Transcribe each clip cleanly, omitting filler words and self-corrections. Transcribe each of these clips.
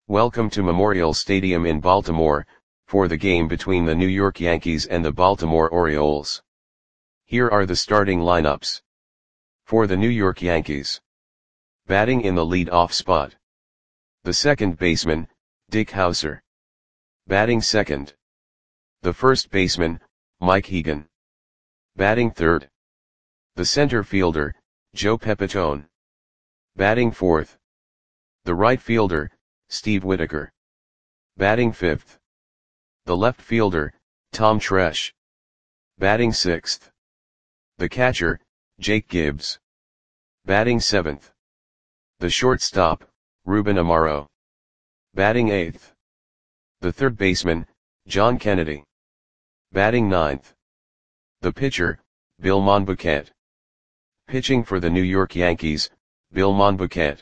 Welcome to Memorial Stadium in Baltimore, for the game between the New York Yankees and the Baltimore Orioles. Here are the starting lineups. For the New York Yankees. Batting in the lead-off spot. The second baseman, Dick Howser. Batting second. The first baseman, Mike Hegan. Batting third. The center fielder, Joe Pepitone. Batting fourth. The right fielder, Steve Whitaker. Batting fifth. The left fielder, Tom Tresh. Batting sixth. The catcher, Jake Gibbs. Batting seventh. The shortstop, Ruben Amaro. Batting eighth. The third baseman, John Kennedy. Batting ninth. The pitcher, Bill Monbouquet. Pitching for the New York Yankees, Bill Monbouquet.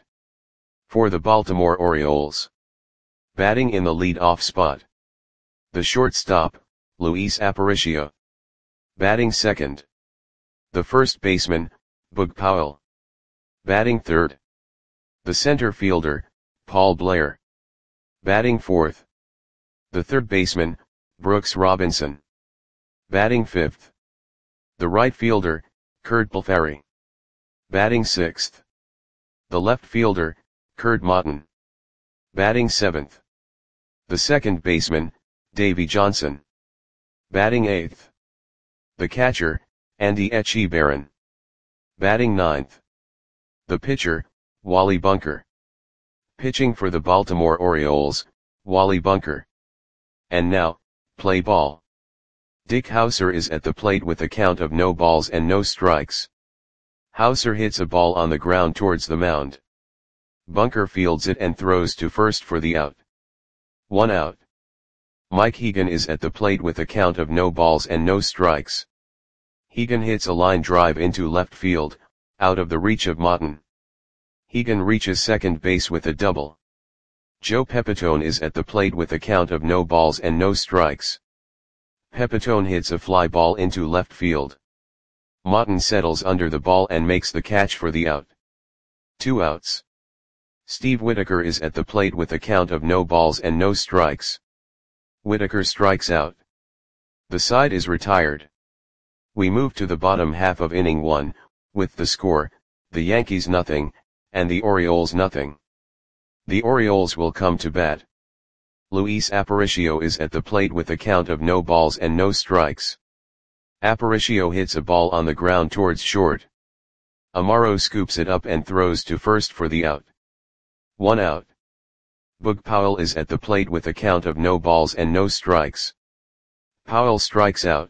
For the Baltimore Orioles. Batting in the lead-off spot. The shortstop, Luis Aparicio. Batting second. The first baseman, Bug Powell. Batting third. The center fielder, Paul Blair. Batting fourth. The third baseman, Brooks Robinson. Batting fifth. The right fielder, Kurt Balfari. Batting sixth. The left fielder, Kurt Motton. Batting seventh. The second baseman, Davey Johnson. Batting eighth. The catcher, Andy Etchebarren. Batting ninth. The pitcher, Wally Bunker. Pitching for the Baltimore Orioles, Wally Bunker. And now, play ball. Dick Howser is at the plate with a count of no balls and no strikes. Howser hits a ball on the ground towards the mound. Bunker fields it and throws to first for the out. 1 out. Mike Hegan is at the plate with a count of no balls and no strikes. Hegan hits a line drive into left field, out of the reach of Motton. Hegan reaches second base with a double. Joe Pepitone is at the plate with a count of no balls and no strikes. Pepitone hits a fly ball into left field. Motton settles under the ball and makes the catch for the out. 2 outs. Steve Whitaker is at the plate with a count of no balls and no strikes. Whitaker strikes out. The side is retired. We move to the bottom half of inning 1, with the score, the Yankees nothing, and the Orioles nothing. The Orioles will come to bat. Luis Aparicio is at the plate with a count of no balls and no strikes. Aparicio hits a ball on the ground towards short. Amaro scoops it up and throws to first for the out. 1 out. Bug Powell is at the plate with a count of no balls and no strikes. Powell strikes out.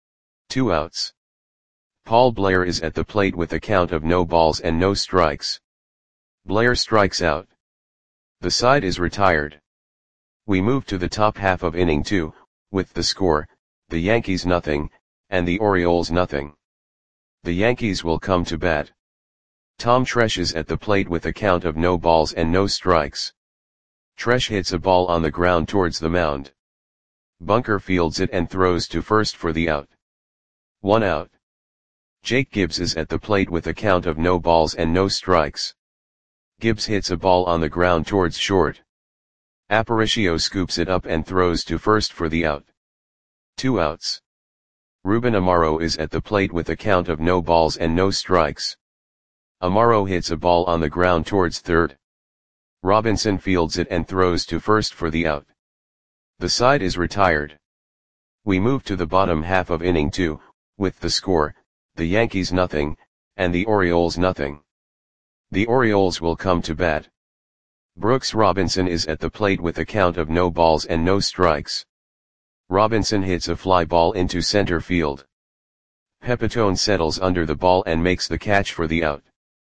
2 outs. Paul Blair is at the plate with a count of no balls and no strikes. Blair strikes out. The side is retired. We move to the top half of inning 2, with the score, the Yankees nothing, and the Orioles nothing. The Yankees will come to bat. Tom Tresh is at the plate with a count of no balls and no strikes. Tresh hits a ball on the ground towards the mound. Bunker fields it and throws to first for the out. 1 out. Jake Gibbs is at the plate with a count of no balls and no strikes. Gibbs hits a ball on the ground towards short. Aparicio scoops it up and throws to first for the out. 2 outs. Ruben Amaro is at the plate with a count of no balls and no strikes. Amaro hits a ball on the ground towards third. Robinson fields it and throws to first for the out. The side is retired. We move to the bottom half of inning 2, with the score, the Yankees nothing, and the Orioles nothing. The Orioles will come to bat. Brooks Robinson is at the plate with a count of no balls and no strikes. Robinson hits a fly ball into center field. Pepitone settles under the ball and makes the catch for the out.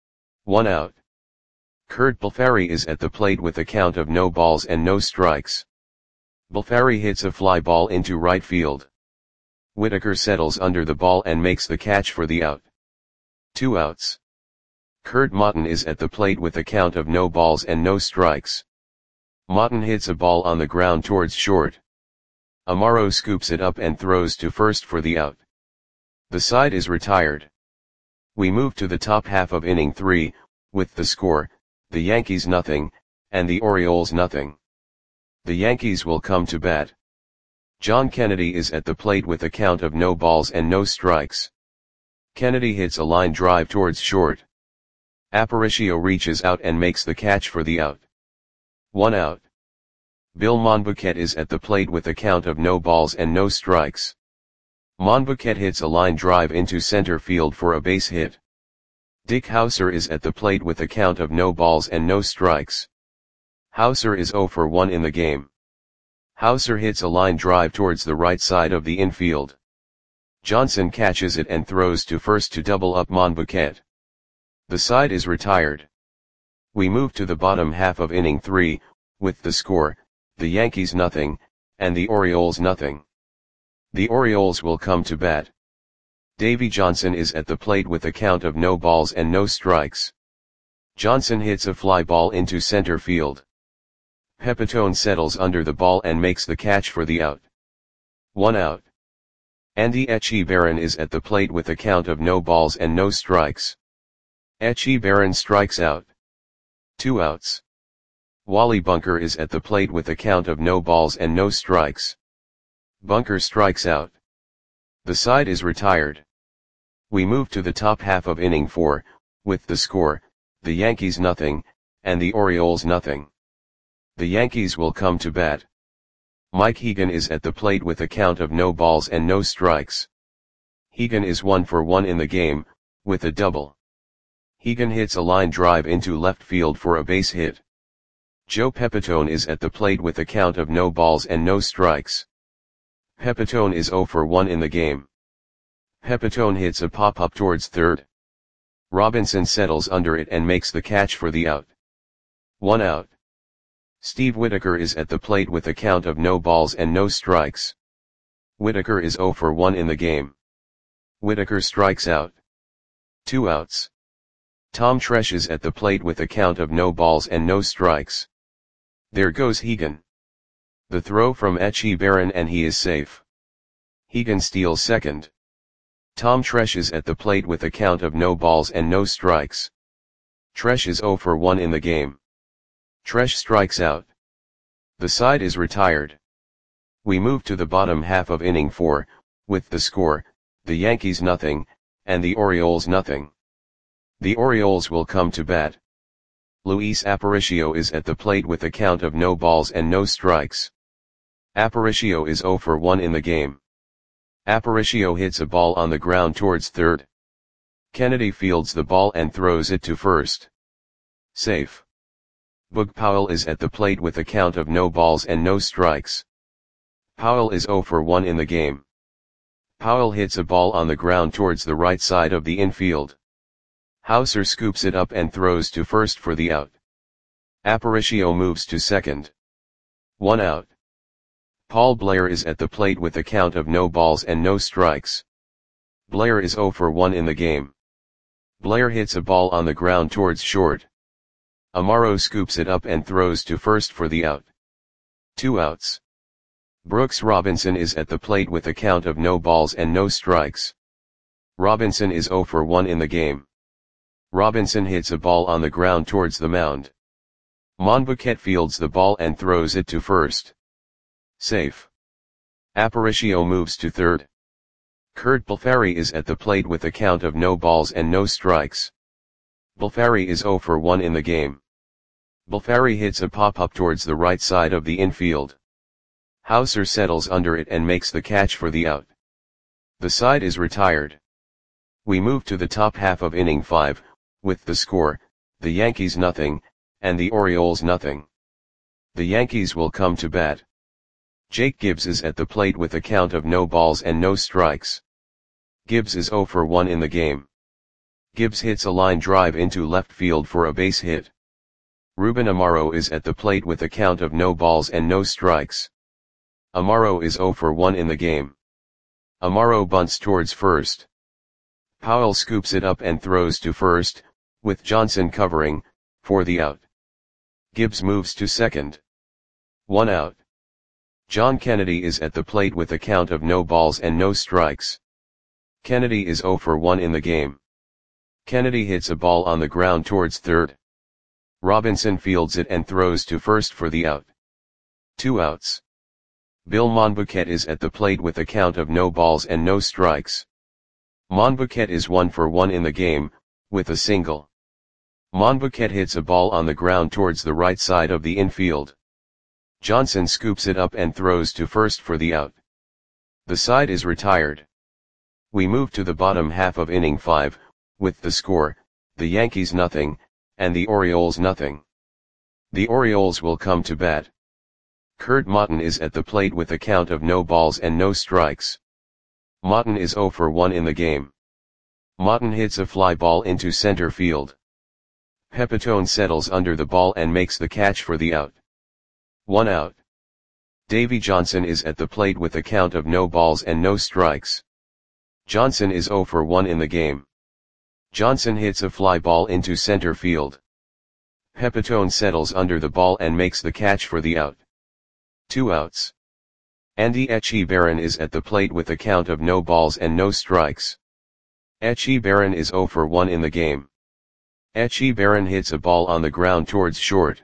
1 out. Kurt Balfari is at the plate with a count of no balls and no strikes. Balfari hits a fly ball into right field. Whitaker settles under the ball and makes the catch for the out. 2 outs. Kurt Motton is at the plate with a count of no balls and no strikes. Motton hits a ball on the ground towards short. Amaro scoops it up and throws to first for the out. The side is retired. We move to the top half of inning 3, with the score, the Yankees nothing, and the Orioles nothing. The Yankees will come to bat. John Kennedy is at the plate with a count of no balls and no strikes. Kennedy hits a line drive towards short. Aparicio reaches out and makes the catch for the out. 1 out. Bill Monbuquet is at the plate with a count of no balls and no strikes. Monbuquet hits a line drive into center field for a base hit. Dick Hauser is at the plate with a count of no balls and no strikes. Hauser is 0 for 1 in the game. Hauser hits a line drive towards the right side of the infield. Johnson catches it and throws to first to double up Monbuquet. The side is retired. We move to the bottom half of inning 3, with the score, the Yankees nothing, and the Orioles nothing. The Orioles will come to bat. Davey Johnson is at the plate with a count of no balls and no strikes. Johnson hits a fly ball into center field. Pepitone settles under the ball and makes the catch for the out. 1 out. Andy Etchebarren is at the plate with a count of no balls and no strikes. Etchebarren strikes out. 2 outs. Wally Bunker is at the plate with a count of no balls and no strikes. Bunker strikes out. The side is retired. We move to the top half of inning 4, with the score, the Yankees nothing, and the Orioles nothing. The Yankees will come to bat. Mike Hegan is at the plate with a count of no balls and no strikes. Hegan is 1 for 1 in the game, with a double. Hegan hits a line drive into left field for a base hit. Joe Pepitone is at the plate with a count of no balls and no strikes. Pepitone is 0 for 1 in the game. Pepitone hits a pop-up towards third. Robinson settles under it and makes the catch for the out. 1 out. Steve Whitaker is at the plate with a count of no balls and no strikes. Whitaker is 0 for 1 in the game. Whitaker strikes out. 2 outs. Tom Tresh is at the plate with a count of no balls and no strikes. There goes Hegan. The throw from Etchebarren and he is safe. Hegan steals second. Tom Tresh is at the plate with a count of no balls and no strikes. Tresh is 0 for 1 in the game. Tresh strikes out. The side is retired. We move to the bottom half of inning 4, with the score, the Yankees nothing, and the Orioles nothing. The Orioles will come to bat. Luis Aparicio is at the plate with a count of no balls and no strikes. Aparicio is 0 for 1 in the game. Aparicio hits a ball on the ground towards third. Kennedy fields the ball and throws it to first. Safe. Boog Powell is at the plate with a count of no balls and no strikes. Powell is 0 for 1 in the game. Powell hits a ball on the ground towards the right side of the infield. Hauser scoops it up and throws to first for the out. Aparicio moves to second. 1 out. Paul Blair is at the plate with a count of no balls and no strikes. Blair is 0 for 1 in the game. Blair hits a ball on the ground towards short. Amaro scoops it up and throws to first for the out. 2 outs. Brooks Robinson is at the plate with a count of no balls and no strikes. Robinson is 0 for 1 in the game. Robinson hits a ball on the ground towards the mound. Monbuquet fields the ball and throws it to first. Safe. Aparicio moves to third. Kurt Balfari is at the plate with a count of no balls and no strikes. Balfari is 0 for 1 in the game. Balfari hits a pop-up towards the right side of the infield. Hauser settles under it and makes the catch for the out. The side is retired. We move to the top half of inning 5, with the score, the Yankees nothing, and the Orioles nothing. The Yankees will come to bat. Jake Gibbs is at the plate with a count of no balls and no strikes. Gibbs is 0 for 1 in the game. Gibbs hits a line drive into left field for a base hit. Ruben Amaro is at the plate with a count of no balls and no strikes. Amaro is 0 for 1 in the game. Amaro bunts towards first. Powell scoops it up and throws to first, with Johnson covering, for the out. Gibbs moves to second. 1 out. John Kennedy is at the plate with a count of no balls and no strikes. Kennedy is 0 for 1 in the game. Kennedy hits a ball on the ground towards third. Robinson fields it and throws to first for the out. 2 outs. Bill Monbouquet is at the plate with a count of no balls and no strikes. Monbouquet is 1 for 1 in the game, with a single. Monbouquet hits a ball on the ground towards the right side of the infield. Johnson scoops it up and throws to first for the out. The side is retired. We move to the bottom half of inning 5, with the score, the Yankees nothing, and the Orioles nothing. The Orioles will come to bat. Curt Motton is at the plate with a count of no balls and no strikes. Motton is 0 for 1 in the game. Motton hits a fly ball into center field. Pepitone settles under the ball and makes the catch for the out. 1 out. Davey Johnson is at the plate with a count of no balls and no strikes. Johnson is 0 for 1 in the game. Johnson hits a fly ball into center field. Pepitone settles under the ball and makes the catch for the out. 2 outs. Andy Etchebarren is at the plate with a count of no balls and no strikes. Etchebarren is 0 for 1 in the game. Etchebarren hits a ball on the ground towards short.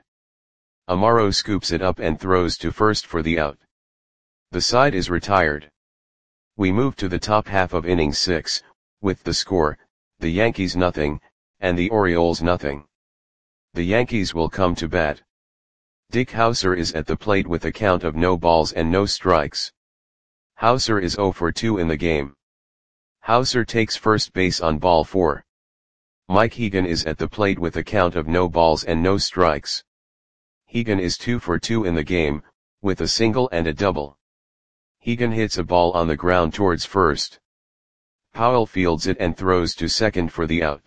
Amaro scoops it up and throws to first for the out. The side is retired. We move to the top half of inning 6, with the score, the Yankees nothing, and the Orioles nothing. The Yankees will come to bat. Dick Howser is at the plate with a count of no balls and no strikes. Howser is 0 for 2 in the game. Howser takes first base on ball 4. Mike Hegan is at the plate with a count of no balls and no strikes. Hegan is 2 for 2 in the game, with a single and a double. Hegan hits a ball on the ground towards first. Powell fields it and throws to second for the out.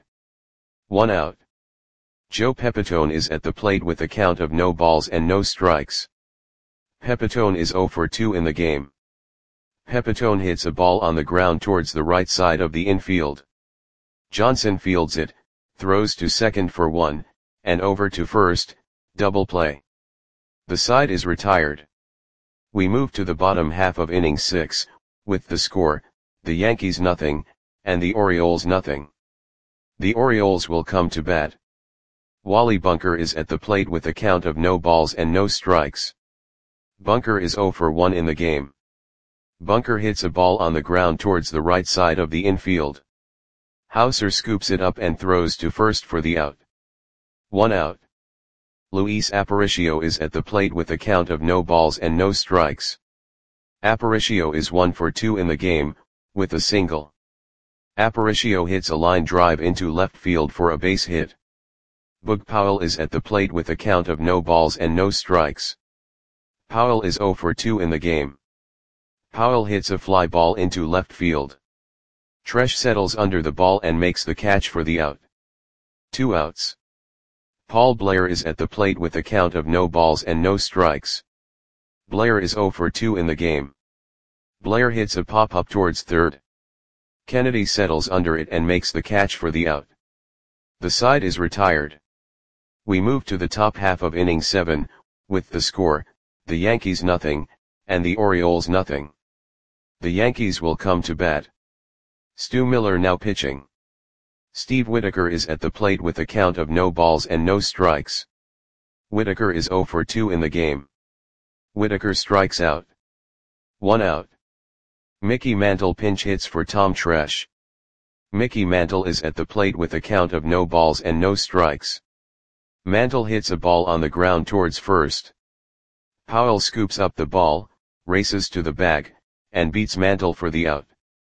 1 out. Joe Pepitone is at the plate with a count of no balls and no strikes. Pepitone is 0 for 2 in the game. Pepitone hits a ball on the ground towards the right side of the infield. Johnson fields it, throws to second for 1, and over to first, double play. The side is retired. We move to the bottom half of inning 6, with the score, the Yankees nothing, and the Orioles nothing. The Orioles will come to bat. Wally Bunker is at the plate with a count of no balls and no strikes. Bunker is 0 for 1 in the game. Bunker hits a ball on the ground towards the right side of the infield. Howser scoops it up and throws to first for the out. 1 out. Luis Aparicio is at the plate with a count of no balls and no strikes. Aparicio is 1 for 2 in the game, with a single. Aparicio hits a line drive into left field for a base hit. Boog Powell is at the plate with a count of no balls and no strikes. Powell is 0 for 2 in the game. Powell hits a fly ball into left field. Tresh settles under the ball and makes the catch for the out. 2 outs. Paul Blair is at the plate with a count of no balls and no strikes. Blair is 0 for 2 in the game. Blair hits a pop-up towards third. Kennedy settles under it and makes the catch for the out. The side is retired. We move to the top half of inning 7, with the score, the Yankees nothing, and the Orioles nothing. The Yankees will come to bat. Stu Miller now pitching. Steve Whitaker is at the plate with a count of no balls and no strikes. Whitaker is 0 for 2 in the game. Whitaker strikes out. 1 out. Mickey Mantle pinch hits for Tom Tresh. Mickey Mantle is at the plate with a count of no balls and no strikes. Mantle hits a ball on the ground towards first. Powell scoops up the ball, races to the bag, and beats Mantle for the out.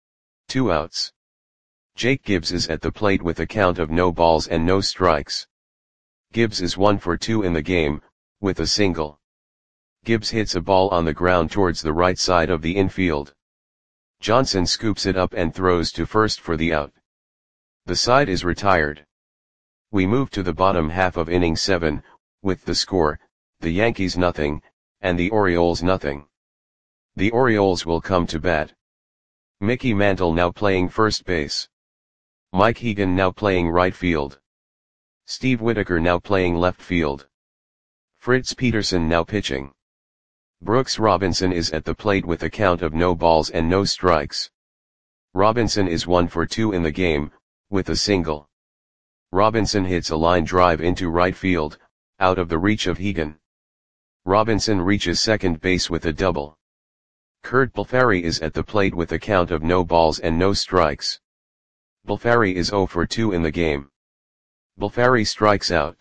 2 outs. Jake Gibbs is at the plate with a count of no balls and no strikes. Gibbs is 1 for 2 in the game, with a single. Gibbs hits a ball on the ground towards the right side of the infield. Johnson scoops it up and throws to first for the out. The side is retired. We move to the bottom half of inning 7, with the score, the Yankees nothing, and the Orioles nothing. The Orioles will come to bat. Mickey Mantle now playing first base. Mike Hegan now playing right field. Steve Whitaker now playing left field. Fritz Peterson now pitching. Brooks Robinson is at the plate with a count of no balls and no strikes. Robinson is 1 for 2 in the game, with a single. Robinson hits a line drive into right field, out of the reach of Hegan. Robinson reaches second base with a double. Kurt Balfari is at the plate with a count of no balls and no strikes. Balfari is 0 for 2 in the game. Balfari strikes out.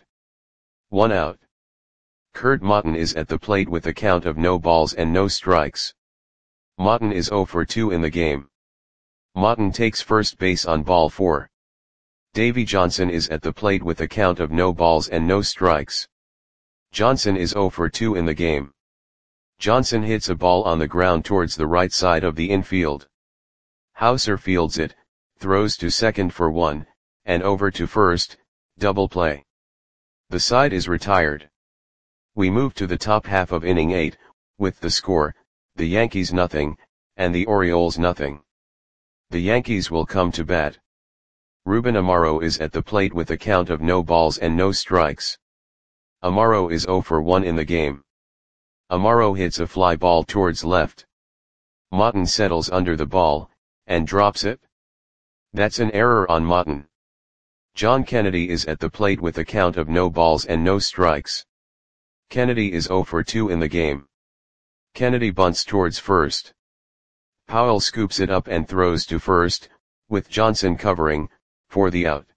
1 out. Kurt Motton is at the plate with a count of no balls and no strikes. Motton is 0 for 2 in the game. Motton takes first base on ball 4. Davey Johnson is at the plate with a count of no balls and no strikes. Johnson is 0 for 2 in the game. Johnson hits a ball on the ground towards the right side of the infield. Hauser fields it, throws to second for 1, and over to first, double play. The side is retired. We move to the top half of inning 8, with the score, the Yankees nothing, and the Orioles nothing. The Yankees will come to bat. Ruben Amaro is at the plate with a count of no balls and no strikes. Amaro is 0 for 1 in the game. Amaro hits a fly ball towards left. Motton settles under the ball, and drops it. That's an error on Motton. John Kennedy is at the plate with a count of no balls and no strikes. Kennedy is 0 for 2 in the game. Kennedy bunts towards first. Powell scoops it up and throws to first, with Johnson covering, for the out.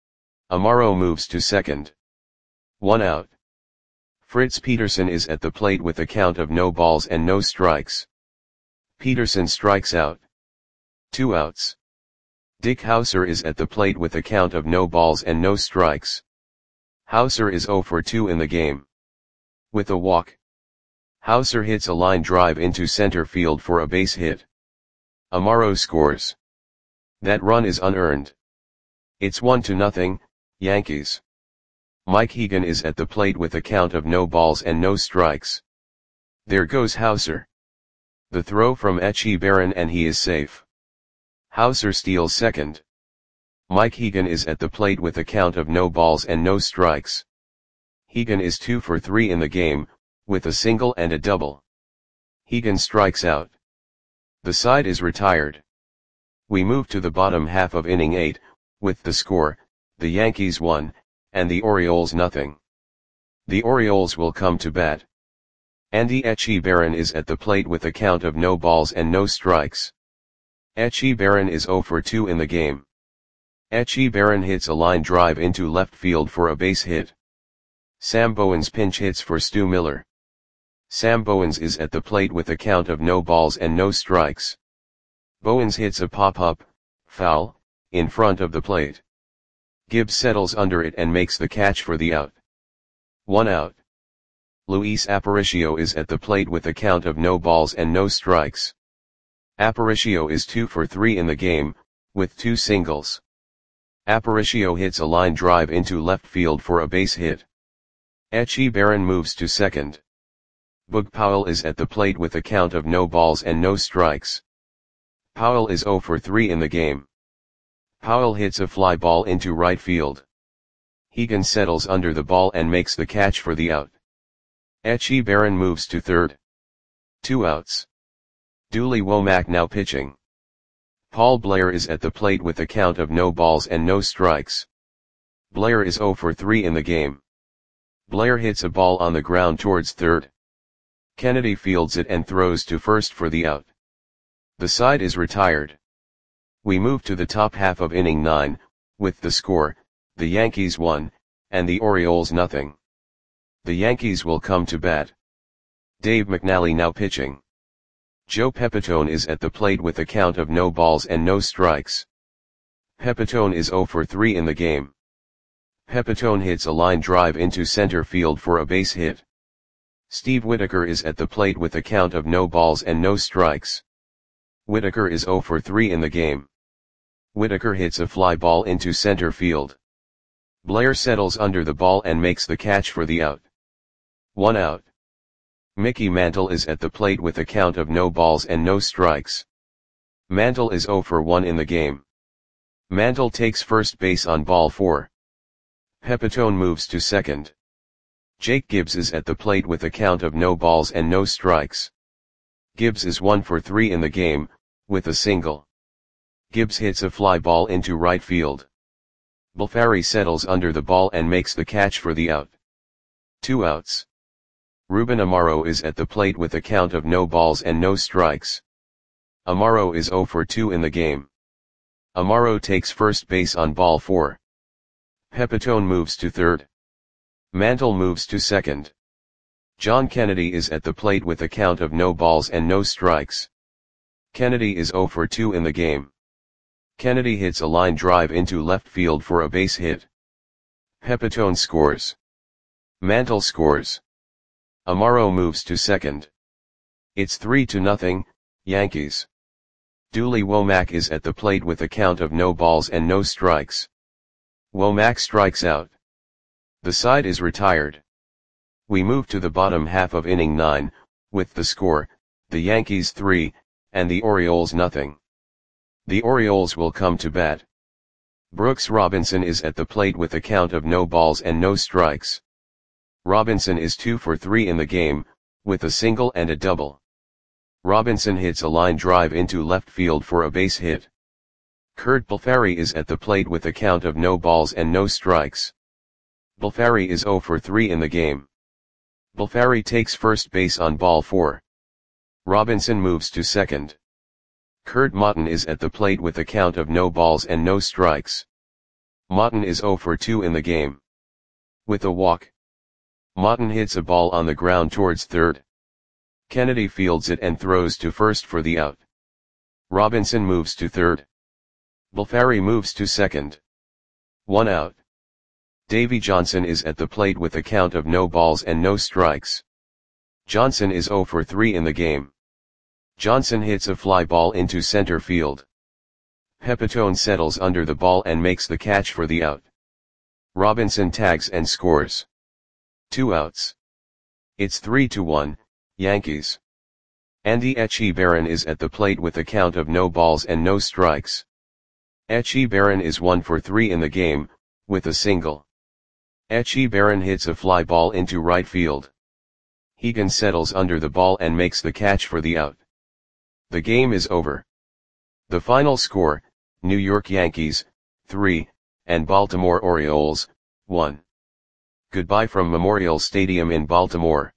Amaro moves to second. 1 out. Fritz Peterson is at the plate with a count of no balls and no strikes. Peterson strikes out. 2 outs. Dick Hauser is at the plate with a count of no balls and no strikes. Hauser is 0 for 2 in the game. With a walk. Hauser hits a line drive into center field for a base hit. Amaro scores. That run is unearned. It's 1-0, Yankees. Mike Hegan is at the plate with a count of no balls and no strikes. There goes Hauser. The throw from Echeverren and he is safe. Hauser steals second. Mike Hegan is at the plate with a count of no balls and no strikes. Hegan is 2 for 3 in the game, with a single and a double. Hegan strikes out. The side is retired. We move to the bottom half of inning 8, with the score, the Yankees 1, and the Orioles nothing. The Orioles will come to bat. Andy Echeverren is at the plate with a count of no balls and no strikes. Echeverren is 0 for 2 in the game. Echeverren hits a line drive into left field for a base hit. Sam Bowens pinch hits for Stu Miller. Sam Bowens is at the plate with a count of no balls and no strikes. Bowens hits a pop-up, foul, in front of the plate. Gibbs settles under it and makes the catch for the out. 1 out. Luis Aparicio is at the plate with a count of no balls and no strikes. Aparicio is 2 for 3 in the game, with 2 singles. Aparicio hits a line drive into left field for a base hit. Echeverren moves to second. Boog Powell is at the plate with a count of no balls and no strikes. Powell is 0 for 3 in the game. Powell hits a fly ball into right field. Hegan settles under the ball and makes the catch for the out. Echeverren moves to third. 2 outs. Dooley Womack now pitching. Paul Blair is at the plate with a count of no balls and no strikes. Blair is 0 for 3 in the game. Blair hits a ball on the ground towards third. Kennedy fields it and throws to first for the out. The side is retired. We move to the top half of inning 9, with the score, the Yankees 1, and the Orioles nothing. The Yankees will come to bat. Dave McNally now pitching. Joe Pepitone is at the plate with a count of no balls and no strikes. Pepitone is 0 for 3 in the game. Pepitone hits a line drive into center field for a base hit. Steve Whitaker is at the plate with a count of no balls and no strikes. Whitaker is 0 for 3 in the game. Whitaker hits a fly ball into center field. Blair settles under the ball and makes the catch for the out. 1 out. Mickey Mantle is at the plate with a count of no balls and no strikes. Mantle is 0 for 1 in the game. Mantle takes first base on ball 4. Pepitone moves to second. Jake Gibbs is at the plate with a count of no balls and no strikes. Gibbs is 1 for 3 in the game, with a single. Gibbs hits a fly ball into right field. Balfari settles under the ball and makes the catch for the out. 2 outs. Ruben Amaro is at the plate with a count of no balls and no strikes. Amaro is 0 for 2 in the game. Amaro takes first base on ball 4. Pepitone moves to third. Mantle moves to second. John Kennedy is at the plate with a count of no balls and no strikes. Kennedy is 0 for 2 in the game. Kennedy hits a line drive into left field for a base hit. Pepitone scores. Mantle scores. Amaro moves to second. It's 3-0, Yankees. Dooley Womack is at the plate with a count of no balls and no strikes. Womack strikes out. The side is retired. We move to the bottom half of inning 9, with the score, the Yankees 3, and the Orioles nothing. The Orioles will come to bat. Brooks Robinson is at the plate with a count of no balls and no strikes. Robinson is 2 for 3 in the game, with a single and a double. Robinson hits a line drive into left field for a base hit. Curt Balfari is at the plate with a count of no balls and no strikes. Balfari is 0 for 3 in the game. Balfari takes first base on ball 4. Robinson moves to second. Curt Motton is at the plate with a count of no balls and no strikes. Motton is 0 for 2 in the game. With a walk, Motton hits a ball on the ground towards third. Kennedy fields it and throws to first for the out. Robinson moves to third. Balfari moves to second. 1 out. Davey Johnson is at the plate with a count of no balls and no strikes. Johnson is 0 for 3 in the game. Johnson hits a fly ball into center field. Pepitone settles under the ball and makes the catch for the out. Robinson tags and scores. 2 outs. It's 3-1, Yankees. Andy Etchebarren is at the plate with a count of no balls and no strikes. Etchebarren is 1 for 3 in the game, with a single. Etchebarren hits a fly ball into right field. Hegan settles under the ball and makes the catch for the out. The game is over. The final score, New York Yankees, 3, and Baltimore Orioles, 1. Goodbye from Memorial Stadium in Baltimore.